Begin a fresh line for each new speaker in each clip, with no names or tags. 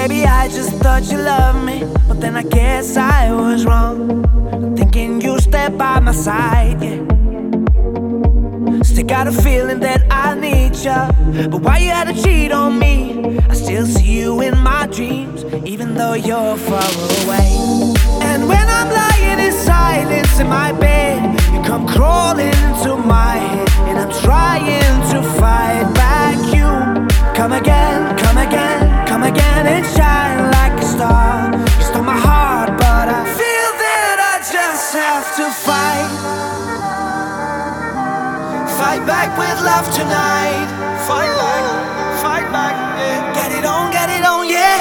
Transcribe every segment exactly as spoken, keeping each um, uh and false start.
Baby, I just thought you loved me, but then I guess I was wrong, thinking you stay by my side, yeah. Still got a feeling that I need you, but why you had to cheat on me? I still see you in my dreams, even though you're far away. And when I'm lying in silence in my bed, you come crawling into my head, and I'm trying to fight back you. Come again, come again, come again and shine like a star. You stole my heart, but I feel that I just have to fight. Fight back with love tonight. Fight back, fight back, yeah. Get it on, get it on, yeah.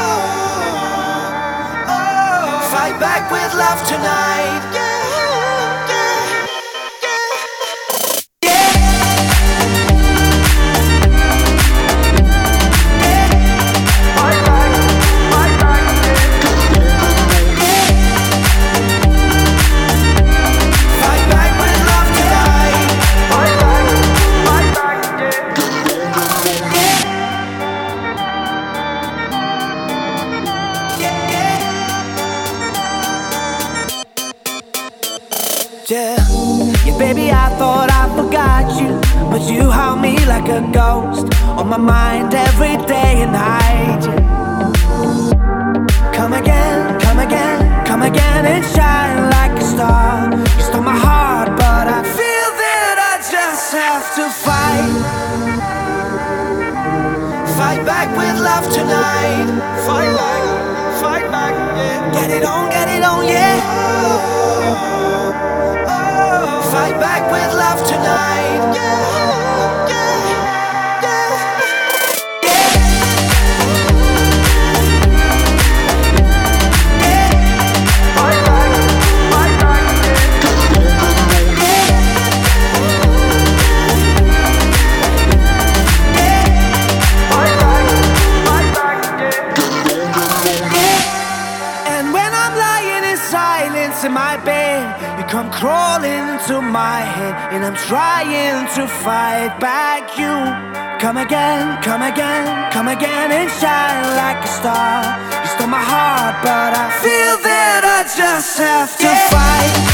Oh, oh. Fight back with love tonight, yeah. Yeah, yeah, baby, I thought I forgot you, but you haunt me like a ghost on my mind every day and night, yeah. Come again, come again, come again and shine like a star. You stole my heart, but I feel that I just have to fight. Fight back with love tonight. Fight back, fight back, yeah. Get it on, get it on, yeah. Fight back with love tonight, yeah, yeah, yeah, yeah. Fight back, fight back, yeah, yeah. Fight back, fight back, yeah. And when I'm lying in silence in my bed, you come crawling into my head, and I'm trying to fight back you. Come again, come again, come again and shine like a star. You stole my heart, but I feel that I just have to fight.